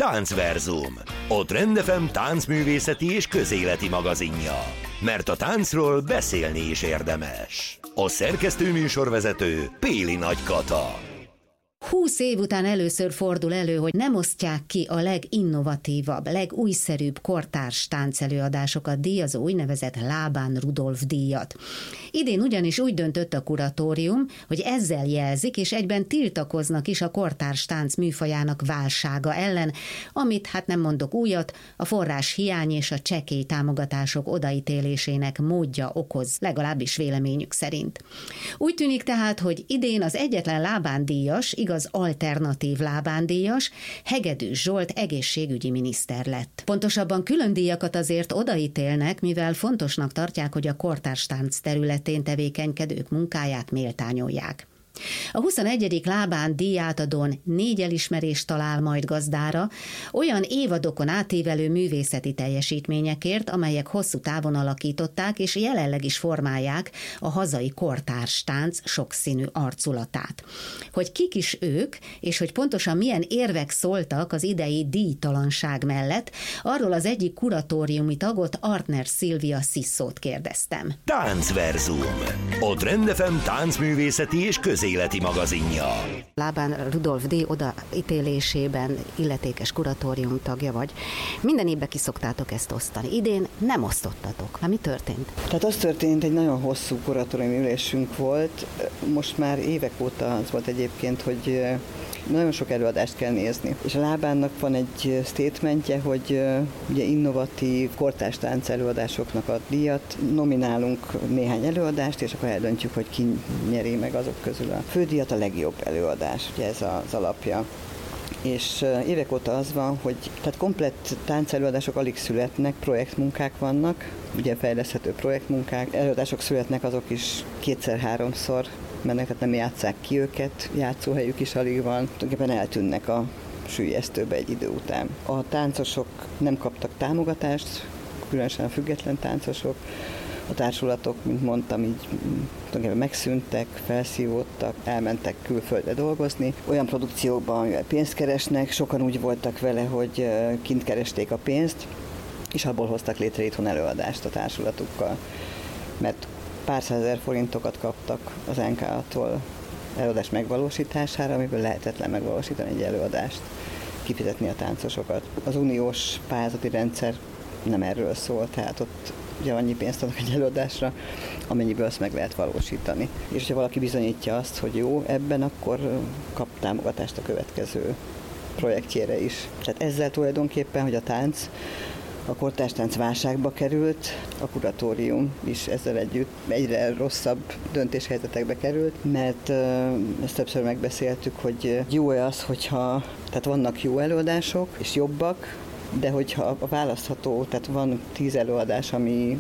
Táncverzum, a Trend FM táncművészeti és közéleti magazinja. Mert a táncról beszélni is érdemes. A szerkesztő műsorvezető Péli Nagy Kata. 20 év után először fordul elő, hogy nem osztják ki a leginnovatívabb, legújszerűbb kortárs táncelőadásokat díjazó úgynevezett Lábán Rudolf díjat. Idén ugyanis úgy döntött a kuratórium, hogy ezzel jelzik és egyben tiltakoznak is a kortárs tánc műfajának válsága ellen, amit, hát nem mondok újat, a forrás hiány és a csekély támogatások odaítélésének módja okoz, legalábbis véleményük szerint. Úgy tűnik tehát, hogy idén az egyetlen Lábán díjas, igaz alternatív Lábán díjas, Hegedűs Zsolt egészségügyi miniszter lett. Pontosabban külön díjakat azért odaítélnek, mivel fontosnak tartják, hogy a kortárs tánc területén tevékenykedők munkáját méltányolják. A 21. Lábán díjátadón 4 elismerést talál majd gazdára, olyan évadokon átívelő művészeti teljesítményekért, amelyek hosszú távon alakították és jelenleg is formálják a hazai kortárs tánc sokszínű arculatát. Hogy kik is ők, és hogy pontosan milyen érvek szóltak az idei díjtalanság mellett, arról az egyik kuratóriumi tagot, Artner Szilvia Szisszót kérdeztem. Táncverzum, a Trend FM táncművészeti és közéleti magazinja. Lábán Rudolf díj odaítélésében illetékes kuratórium tagja vagy. Minden évben ki szoktátok ezt osztani. Idén nem osztottatok. Mi történt? Tehát az történt, egy nagyon hosszú kuratóriumi ülésünk volt. Most már évek óta az volt egyébként, hogy nagyon sok előadást kell nézni. És a Lábánnak van egy statementje, hogy ugye innovatív kortárs tánc előadásoknak a díjat, nominálunk néhány előadást, és akkor eldöntjük, hogy ki nyeri meg azok közül a fődíjat, a legjobb előadás, ugye ez az alapja. És évek óta az van, hogy tehát komplett táncelőadások alig születnek, projektmunkák vannak, ugye fejleszthető projektmunkák, előadások születnek, azok is 2-3-szor mennek, tehát nem játsszák ki őket, játszóhelyük is alig van, tulajdonképpen eltűnnek a süllyesztőbe egy idő után. A táncosok nem kaptak támogatást, különösen a független táncosok, a társulatok, mint mondtam, így tulajdonképpen megszűntek, felszívódtak, elmentek külföldre dolgozni. Olyan produkciókban, amivel pénzt keresnek, sokan úgy voltak vele, hogy kint keresték a pénzt, és abból hoztak létre itthon előadást a társulatukkal. Mert pár százezer forintokat kaptak az NK-tól előadás megvalósítására, amiből lehetetlen megvalósítani egy előadást, kifizetni a táncosokat. Az uniós pályázati rendszer nem erről szól, tehát ott ugye annyi pénzt adnak egy előadásra, amennyiből azt meg lehet valósítani. És ha valaki bizonyítja azt, hogy jó ebben, akkor kap támogatást a következő projektjére is. Tehát ezzel tulajdonképpen, hogy a tánc, a kortárs tánc válságba került, a kuratórium is ezzel együtt egyre rosszabb döntéshelyzetekbe került, mert ezt többször megbeszéltük, hogy jó-e az, hogyha tehát vannak jó előadások és jobbak, de hogyha a választható, tehát van 10 előadás,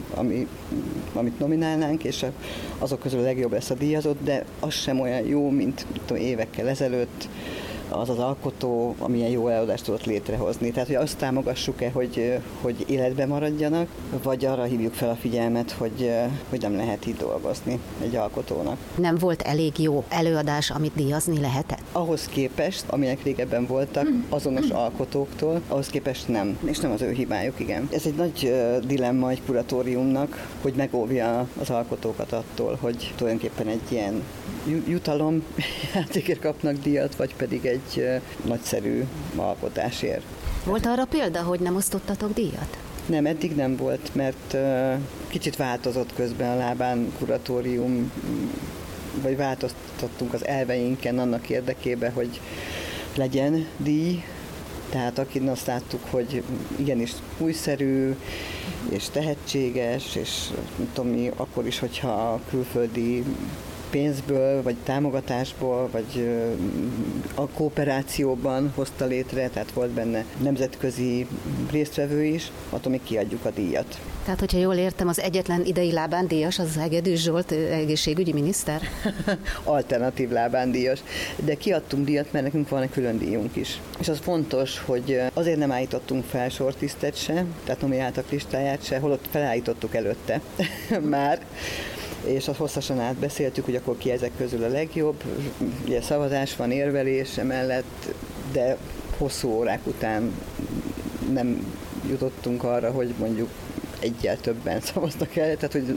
amit nominálnánk, és azok közül a legjobb lesz a díjazott, de az sem olyan jó, mint évekkel ezelőtt az az alkotó, amilyen jó előadást tudott létrehozni. Tehát, hogy azt támogassuk-e, hogy életben maradjanak, vagy arra hívjuk fel a figyelmet, hogy nem lehet így dolgozni egy alkotónak. Nem volt elég jó előadás, amit díjazni lehetett? Ahhoz képest, amilyenek régebben voltak, azonos alkotóktól, ahhoz képest nem. És nem az ő hibájuk, igen. Ez egy nagy dilemma egy kuratóriumnak, hogy megóvja az alkotókat attól, hogy tulajdonképpen egy ilyen jutalom játékért kapnak díjat, vagy pedig egy nagyszerű alkotásért. Volt arra példa, hogy nem osztottatok díjat? Nem, eddig nem volt, mert kicsit változott közben a Lábán kuratórium, vagy változtattunk az elveinken annak érdekében, hogy legyen díj. Tehát akin azt láttuk, hogy igenis újszerű, és tehetséges, és tudom mi, akkor is, hogyha a külföldi pénzből, vagy támogatásból, vagy a kooperációban hozta létre, tehát volt benne nemzetközi résztvevő is, attól még kiadjuk a díjat. Tehát, hogyha jól értem, az egyetlen idei Lábán díjas az Hegedűs Zsolt egészségügyi miniszter? Alternatív Lábán díjas. De kiadtunk díjat, mert nekünk van egy külön díjunk is. És az fontos, hogy azért nem állítottunk fel sortisztet se, tehát nomináltak listáját se, holott felállítottuk előtte már, és azt hosszasan átbeszéltük, hogy akkor ki ezek közül a legjobb. Ugye szavazás van, érvelés emellett, de hosszú órák után nem jutottunk arra, hogy mondjuk egyel többen szavaztak el, tehát hogy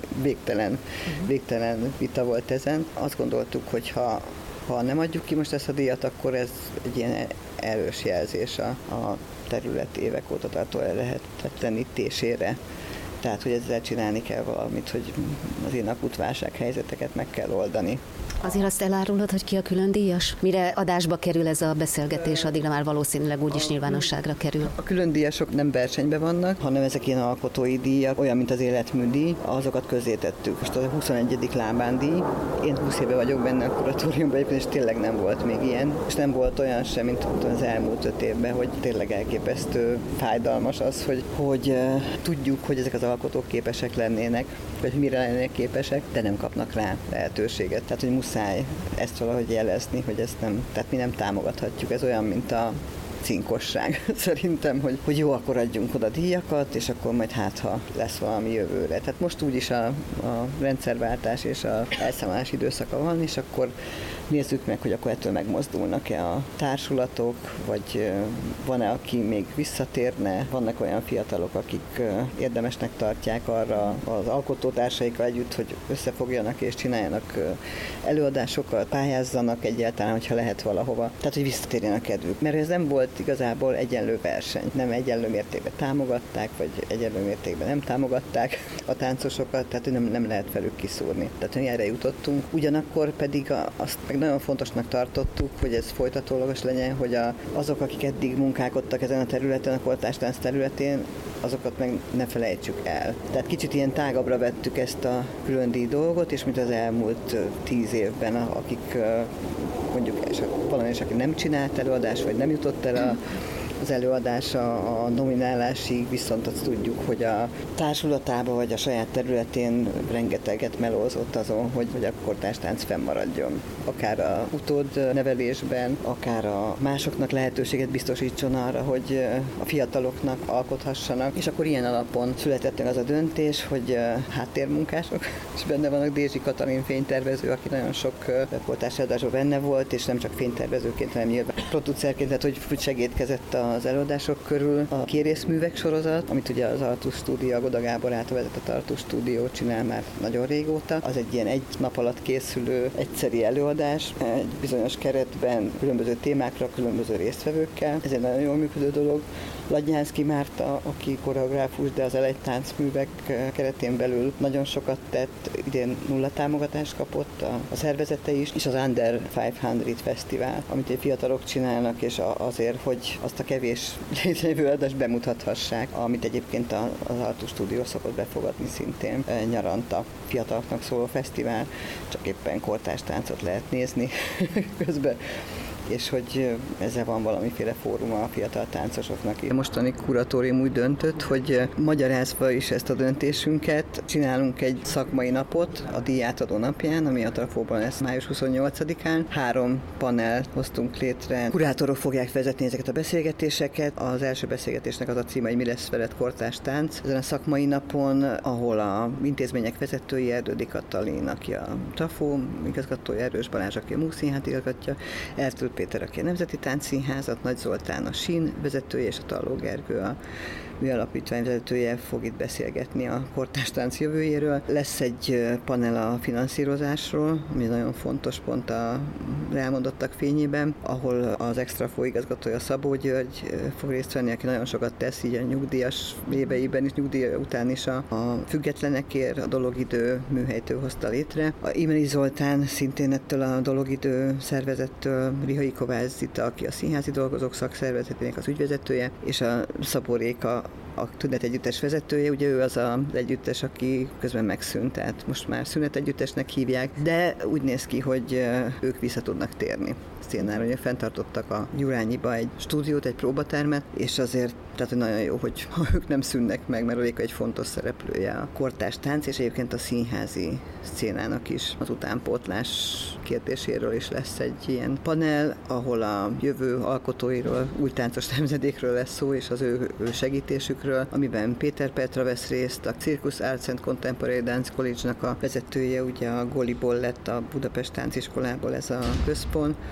végtelen vita volt ezen. Azt gondoltuk, hogy ha nem adjuk ki most ezt a díjat, akkor ez egy ilyen erős jelzés a terület évek óta tartó ellehetetlenítésére. Tehát, hogy ezzel csinálni kell valamit, hogy az ilyen akut válsághelyzeteket meg kell oldani. Azért azt elárulod, hogy ki a külön díjas? Mire adásba kerül ez a beszélgetés, addigra már valószínűleg úgyis nyilvánosságra kerül. A külön díjasok nem versenyben vannak, hanem ezek ilyen alkotói díjak, olyan, mint az életműdíj, azokat közzétettük. Most a 21. Lábán díj, én 20 éve vagyok benne a kuratóriumban, és tényleg nem volt még ilyen, és nem volt olyan sem, mint az elmúlt 5 évben, hogy tényleg elképesztő fájdalmas az, hogy tudjuk, hogy ezek az alkotók képesek lennének, vagy mire lennének képesek, de nem kapnak rá lehetőséget. Tehát, hogy muszáj ezt valahogy jelezni, hogy ezt nem, tehát mi nem támogathatjuk. Ez olyan, mint a cinkosság. Szerintem, hogy jó, akkor adjunk oda díjakat, és akkor majd ha lesz valami jövőre. Tehát most úgyis a rendszerváltás és a elszámolás időszaka van, és akkor nézzük meg, hogy akkor ettől megmozdulnak-e a társulatok, vagy van-e, aki még visszatérne, vannak olyan fiatalok, akik érdemesnek tartják arra az alkotótársaikkal együtt, hogy összefogjanak és csináljanak előadásokat, pályázzanak egyáltalán, hogyha lehet valahova. Tehát, hogy visszatérjen a kedvük. Mert ez nem volt igazából egyenlő verseny. Nem egyenlő mértékben támogatták, vagy egyenlő mértékben nem támogatták a táncosokat, tehát nem lehet velük kiszúrni. Tehát, hogy erre jutottunk. Ugyanakkor pedig azt meg nagyon fontosnak tartottuk, hogy ez folytatólagos legyen, hogy azok, akik eddig munkálkodtak ezen a területen, a kortárs-tánc területén, azokat meg ne felejtsük el. Tehát kicsit ilyen tágabbra vettük ezt a külön díj dolgot, és mint az elmúlt 10 évben, akik mondjuk valami is, aki nem csinált előadást, vagy nem jutott el az előadása a nominálásig, viszont azt tudjuk, hogy a társulatában vagy a saját területén rengeteget melózott azon, hogy a kortárs-tánc fennmaradjon. Akár a utódnevelésben, akár a másoknak lehetőséget biztosítson arra, hogy a fiataloknak alkothassanak, és akkor ilyen alapon született meg az a döntés, hogy háttérmunkások, és benne vannak Dézsi Katalin fénytervező, aki nagyon sok kortárs-előadásban benne volt, és nem csak fénytervezőként, hanem nyilván producerként, tehát hogy segítkezett az előadások körül. A Kérészművek sorozat, amit ugye az Artus Stúdió, a Goda Gábor által vezetett Artus Stúdió csinál már nagyon régóta. Az egy ilyen 1 nap alatt készülő egyszeri előadás, egy bizonyos keretben, különböző témákra, különböző résztvevőkkel. Ez egy nagyon jól működő dolog. Ladnyánszky Márta, aki koreográfus, de az táncművek keretén belül nagyon sokat tett, idén 0 támogatást kapott a szervezete is, és az Under 500 Fesztivál, amit egy fiatalok csinálnak, és azért, hogy azt a kevés létrejövő adást bemutathassák, amit egyébként az Artus Stúdió szokott befogadni szintén nyaranta. Fiataloknak szóló fesztivál, csak éppen kortárs táncot lehet nézni közben, és hogy ezzel van valamiféle fóruma a fiatal táncosoknak. A mostani kuratórium úgy döntött, hogy magyarázva is ezt a döntésünket, csinálunk egy szakmai napot a díjátadó napján, ami a Trafóban lesz május 28-án. 3 panel hoztunk létre. Kurátorok fogják vezetni ezeket a beszélgetéseket. Az első beszélgetésnek az a címe, hogy mi lesz veled kortárs tánc. Ezen a szakmai napon, ahol a intézmények vezetői, Erdődi Katalin, aki a Trafó igazgatója, Erős Balázs, aki a Múszínház igazgatja, Ertl Péter, aki a Nemzeti Táncszínházat, Nagy Zoltán a SIN vezetője, és a Talló Gergő a műalapítvány vezetője fog itt beszélgetni a kortárs tánc jövőjéről. Lesz egy panel a finanszírozásról, ami nagyon fontos pont a elmondottak fényében, ahol az Extra főigazgatója Szabó György fog részt venni, aki nagyon sokat tesz így a nyugdíjas éveiben is, nyugdíj után is a függetlenekért, a Dologidő műhelytől hozta létre. A Imre Zoltán szintén ettől a Dologidő szervezettől, Rihai Kovács Zita, aki a Színházi Dolgozók Szakszervezetének az ügyvezetője, és a Szabó Réka, a Tünet Együttes vezetője, ugye ő az az együttes, aki közben megszűnt, tehát most már Szünet Együttesnek hívják, de úgy néz ki, hogy ők vissza tudnak térni. Szénára, hogy fenntartottak a Gyurányiba egy stúdiót, egy próbatermet, és azért tehát nagyon jó, hogy ők nem szűnnek meg, mert Réka egy fontos szereplője a kortárs tánc, és egyébként a színházi szcénának is az utánpótlás kérdéséről is lesz egy ilyen panel, ahol a jövő alkotóiról, új táncos nemzedékről lesz szó, és az ő segítésükről, amiben Péter Petra vesz részt, a Circus Arts and Contemporary Dance College-nak a vezetője, ugye a Goliból lett a Budapest Tánciskolából ez a központ,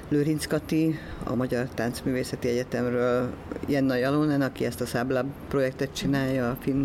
Lőrinc Kati, a Magyar Táncművészeti Egyetemről Jenna Jalonen, aki ezt a Száblab projektet csinálja, a finn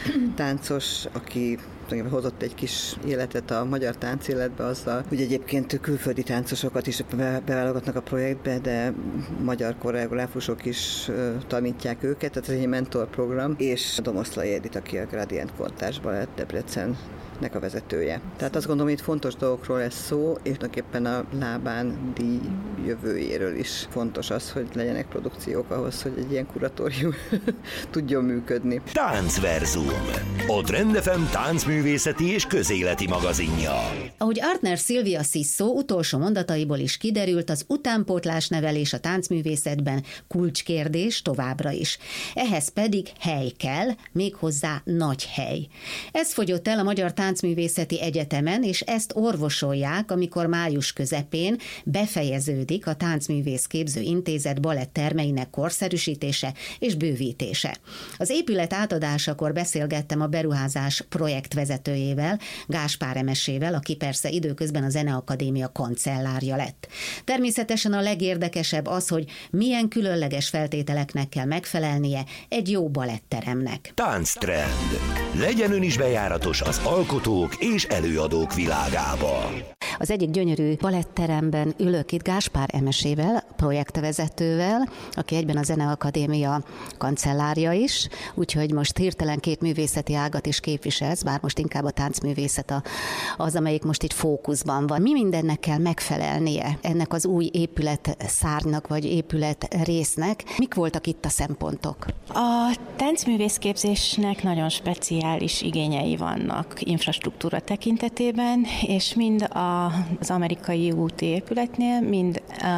táncos, aki hozott egy kis életet a magyar táncéletbe azzal, hogy egyébként külföldi táncosokat is beválogatnak a projektbe, de magyar koreográfusok is tanítják őket, tehát ez egy mentorprogram, és Domoszlai Edith, aki a Gradient Kortárs Balett Debrecennek a vezetője. Tehát azt gondolom, hogy itt fontos dolgokról lesz szó, és tulajdonképpen a Lábán díj jövőjéről is fontos az, hogy legyenek produkciók ahhoz, hogy egy ilyen kuratórium tudjon működni. Táncverzum, a Trend FM táncművészeti és közéleti magazinja. Ahogy Artner Szilvia Sziszó utolsó mondataiból is kiderült, az utánpótlás nevelés a táncművészetben kulcskérdés továbbra is. Ehhez pedig hely kell, méghozzá nagy hely. Ez fogyott el a Magyar Táncművészeti Egyetemen, és ezt orvosolják, amikor május közepén befejeződik a Táncművészképző Intézet baletttermeinek korszerűsítése és bővítése. Az épület átadásakor beszélgettem a beruházás projektvezetőjével, Gáspár Emesével, aki persze időközben a Zeneakadémia kancellárja lett. Természetesen a legérdekesebb az, hogy milyen különleges feltételeknek kell megfelelnie egy jó baletteremnek. Tánctrend. Legyen ön is bejáratos az alkotók és előadók világába. Az egyik gyönyörű baletteremben ülök itt Gáspár Emesével, projektvezetővel, aki egyben a Zeneakadémia kancellárja is, úgyhogy most hirtelen két művészeti ágat is képviselsz, bár most inkább a táncművészet az, amelyik most itt fókuszban van. Mi mindennek kell megfelelnie ennek az új épület szárnynak, vagy épület résznek? Mik voltak itt a szempontok? A táncművészképzésnek nagyon speciális igényei vannak infrastruktúra tekintetében, és mind az Amerikai úti épületnél, mind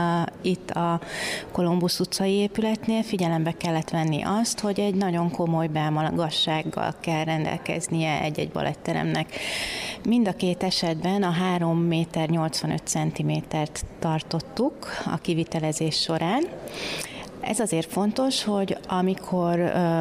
itt a Kolumbusz utcai épületnél figyelembe kellett venni azt, hogy egy nagyon komoly belmagassággal kell rendelkeznie egy-egy baletteremnek. Mind a két esetben a 3 méter 85 centimétert tartottuk a kivitelezés során. Ez azért fontos, hogy amikor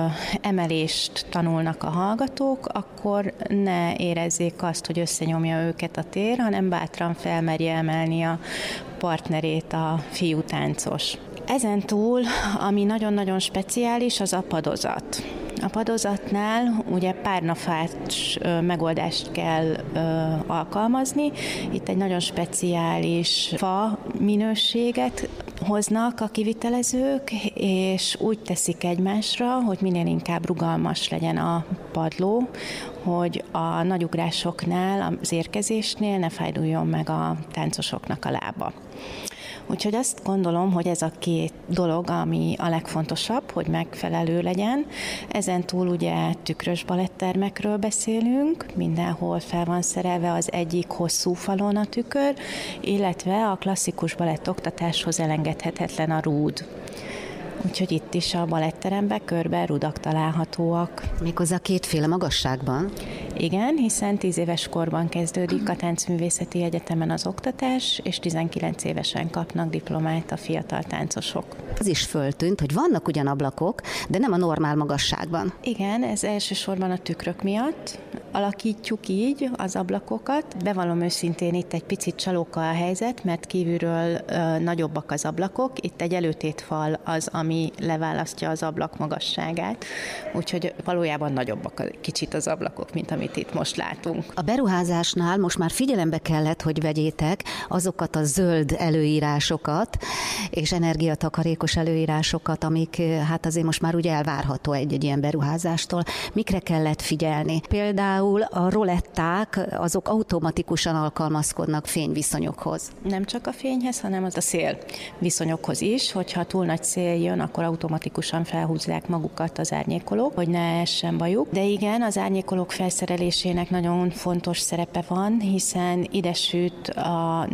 emelést tanulnak a hallgatók, akkor ne érezzék azt, hogy összenyomja őket a tér, hanem bátran felmerje emelni a partnerét a fiú táncos. Ezen túl, ami nagyon-nagyon speciális, az a padozat. A padozatnál ugye párnafás megoldást kell alkalmazni. Itt egy nagyon speciális fa minőséget hoznak a kivitelezők, és úgy teszik egymásra, hogy minél inkább rugalmas legyen a padló, hogy a nagyugrásoknál, az érkezésnél ne fájduljon meg a táncosoknak a lába. Úgyhogy azt gondolom, hogy ez a két dolog, ami a legfontosabb, hogy megfelelő legyen. Ezen túl ugye tükrös balettermekről beszélünk, mindenhol fel van szerelve az egyik hosszú falon a tükör, illetve a klasszikus balett oktatáshoz elengedhetetlen a rúd. Úgyhogy itt is a baletteremben körben rudak találhatóak. Méghozzá kétféle magasságban? Igen, hiszen 10 éves korban kezdődik a Táncművészeti Egyetemen az oktatás, és 19 évesen kapnak diplomát a fiatal táncosok. Az is föltűnt, hogy vannak ugyan ablakok, de nem a normál magasságban. Igen, ez elsősorban a tükrök miatt alakítjuk így az ablakokat. Bevallom őszintén, itt egy picit csalóka a helyzet, mert kívülről nagyobbak az ablakok, itt egy előtétfal az, ami leválasztja az ablak magasságát, úgyhogy valójában nagyobbak kicsit az ablakok, mint amit itt most látunk. A beruházásnál most már figyelembe kellett, hogy vegyétek azokat a zöld előírásokat és energiatakarékos előírásokat, amik hát azért most már úgy elvárható egy ilyen beruházástól. Mikre kellett figyelni? Például a roletták, azok automatikusan alkalmazkodnak fényviszonyokhoz. Nem csak a fényhez, hanem az a szél viszonyokhoz is, hogyha túl nagy szél jön, akkor automatikusan felhúzzák magukat az árnyékolók, hogy ne essen bajuk. De igen, az árnyékolók felszerelésének nagyon fontos szerepe van, hiszen ide süt a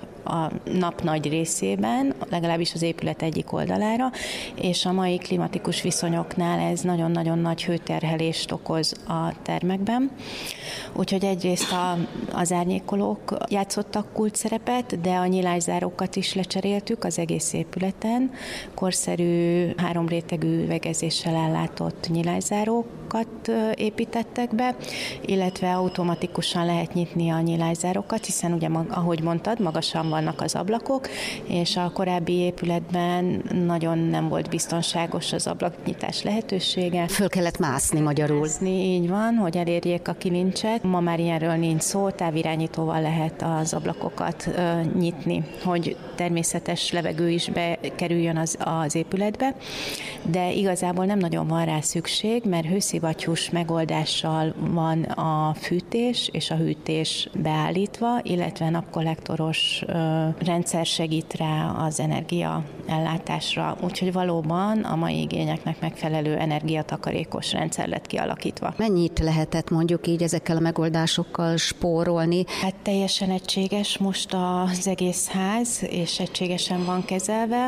nap nagy részében, legalábbis az épület egyik oldalára, és a mai klimatikus viszonyoknál ez nagyon-nagyon nagy hőterhelést okoz a termekben. Úgyhogy egyrészt az árnyékolók játszottak kulcsszerepet, de a nyilászárókat is lecseréltük az egész épületen. Korszerű, 3 rétegű üvegezéssel ellátott nyilászárókat építettek be, illetve automatikusan lehet nyitni a nyilászárókat, hiszen ugye, ahogy mondtad, magasan vannak az ablakok, és a korábbi épületben nagyon nem volt biztonságos az ablaknyitás lehetősége. Föl kellett mászni magyarul. Így van, hogy elérjék a kilincset. Ma már ilyenről nincs szó, távirányítóval lehet az ablakokat nyitni, hogy természetes levegő is bekerüljön az épületbe, de igazából nem nagyon van rá szükség, mert hőszivattyús megoldással van a fűtés és a hűtés beállítva, illetve napkollektoros rendszer segít rá az energia ellátásra, úgyhogy valóban a mai igényeknek megfelelő energiatakarékos rendszer lett kialakítva. Mennyit lehetett mondjuk így ezekkel a megoldásokkal spórolni? Hát teljesen egységes most az egész ház, és egységesen van kezelve.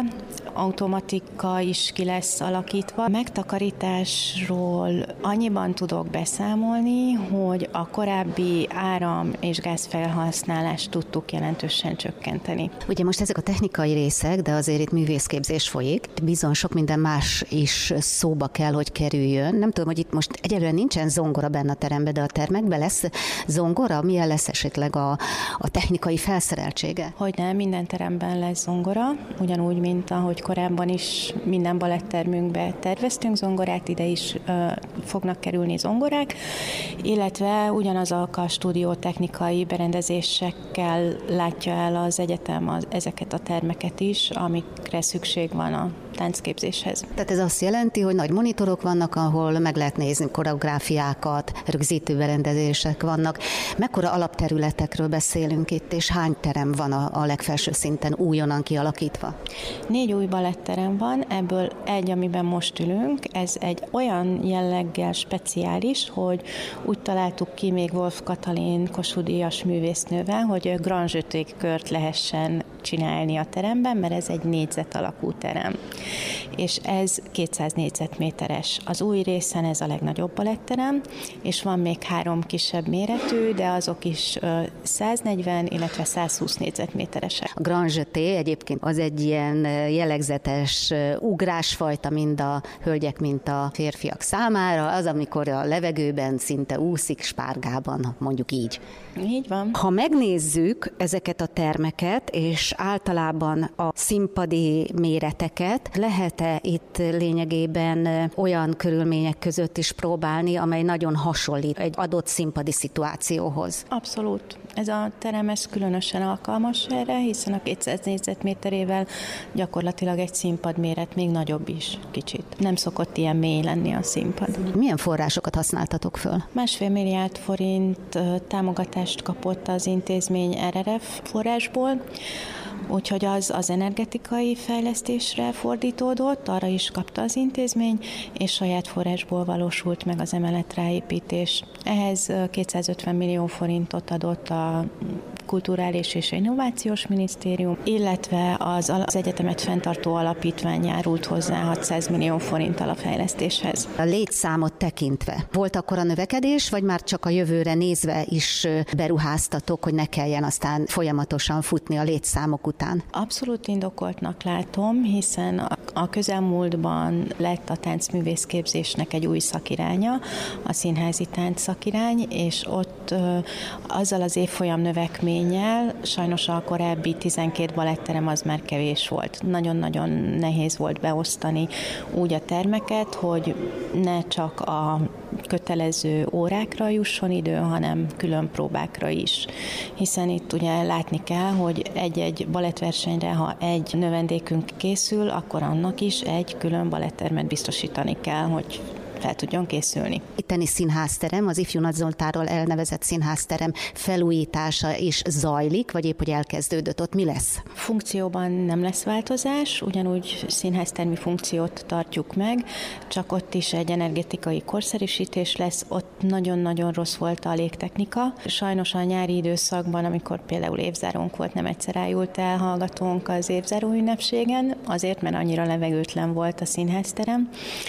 Automatika is ki lesz alakítva. Megtakarításról annyiban tudok beszámolni, hogy a korábbi áram- és gázfelhasználást tudtuk jelentősen csökkenteni. Ugye most ezek a technikai részek, de azért itt művészképzés folyik. Bizony sok minden más is szóba kell, hogy kerüljön. Nem tudom, hogy itt most egyelőre nincsen zongora benne a teremben, de a termekben lesz zongora? Milyen lesz esetleg a technikai felszereltsége? Hogyne, minden teremben lesz zongora, ugyanúgy, mint ahogy korábban is minden balettermünkbe terveztünk zongorát, ide is fognak kerülni zongorák, illetve ugyanazok a stúdiótechnikai berendezésekkel látja el az egyetem ezeket a termeket is, amikre szükség van a táncképzéshez. Tehát ez azt jelenti, hogy nagy monitorok vannak, ahol meg lehet nézni koreográfiákat, rögzítő berendezések vannak. Mekkora alapterületekről beszélünk itt, és hány terem van a legfelső szinten újonnan kialakítva? 4 új baletterem van, ebből egy, amiben most ülünk, ez egy olyan jelleggel speciális, hogy úgy találtuk ki még Wolf Katalin Kossuth-díjas művésznővel, hogy Grand Jeté kört lehessen csinálni a teremben, mert ez egy négyzet alakú terem. És ez 200 négyzetméteres. Az új részen ez a legnagyobb baletterem, és van még 3 kisebb méretű, de azok is 140, illetve 120 négyzetméteresek. A Grand Jeté egyébként az egy ilyen jellegzetes ugrásfajta mind a hölgyek, mint a férfiak számára, az, amikor a levegőben szinte úszik spárgában, mondjuk így. Így van. Ha megnézzük ezeket a termeket, és általában a színpadi méreteket, lehet-e itt lényegében olyan körülmények között is próbálni, amely nagyon hasonlít egy adott színpadi szituációhoz? Abszolút. Ez a terem különösen alkalmas erre, hiszen a 200 négyzetméterével gyakorlatilag egy színpad méret, még nagyobb is kicsit. Nem szokott ilyen mély lenni a színpad. Milyen forrásokat használtatok föl? 1,5 milliárd forint támogatást kapott az intézmény RRF forrásból, úgyhogy az energetikai fejlesztésre fordítódott, arra is kapta az intézmény, és saját forrásból valósult meg az emelet ráépítés. Ehhez 250 millió forintot adott a Kulturális és Innovációs Minisztérium, illetve az egyetemet fenntartó alapítvány járult hozzá 600 millió forinttal a fejlesztéshez. A létszámot tekintve volt akkor a növekedés, vagy már csak a jövőre nézve is beruháztatok, hogy ne kelljen aztán folyamatosan futni a létszámok után? Abszolút indokoltnak látom, hiszen a közelmúltban lett a táncművészképzésnek egy új szakiránya, a színházi tánc szakirány, és ott azzal az évfolyam növekménnyel sajnos a korábbi 12 baletterem az már kevés volt. Nagyon-nagyon nehéz volt beosztani úgy a termeket, hogy ne csak a kötelező órákra jusson idő, hanem külön próbákra is. Hiszen itt ugye látni kell, hogy egy-egy balettversenyre, ha egy növendékünk készül, akkor annak is egy külön balettermet biztosítani kell, hogy fel tudjon készülni. Itteni színházterem, az Ifjú Nagy Zoltánról elnevezett színházterem felújítása is zajlik, vagy épp hogy elkezdődött, ott mi lesz? Funkcióban nem lesz változás, ugyanúgy színháztermi funkciót tartjuk meg, csak ott is egy energetikai korszerűsítés lesz, ott nagyon-nagyon rossz volt a légtechnika. Sajnos a nyári időszakban, amikor például évzárónk volt, nem egyszer ájult el hallgatónk az évzáró ünnepségen, azért, mert annyira levegőtlen volt a színházterem.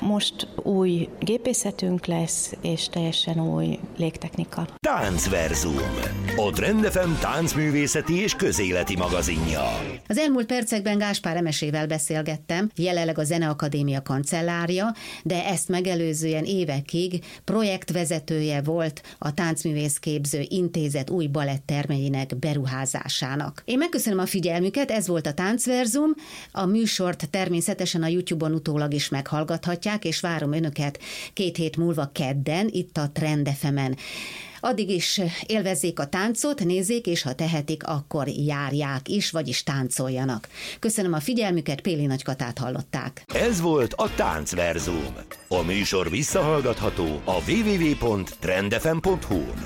Most új gépészetünk lesz, és teljesen új légtechnika. Táncverzum, a Trend FM táncművészeti és közéleti magazinja. Az elmúlt percekben Gáspár Emesével beszélgettem, jelenleg a Zeneakadémia kancellárja, de ezt megelőzően évekig projektvezetője volt a Táncművészképző Intézet új baletttermeinek beruházásának. Én megköszönöm a figyelmüket, ez volt a Táncverzum, a műsort természetesen a YouTube-on utólag is meghallgathatják, és várom önöket 2 hét múlva kedden, itt a Trend FM-en. Addig is élvezzék a táncot, nézzék, és ha tehetik, akkor járják is, vagyis táncoljanak. Köszönöm a figyelmüket, Péli Nagy Katát hallották. Ez volt a Táncverzum. A műsor visszahallgatható a www.trendfm.hu-n.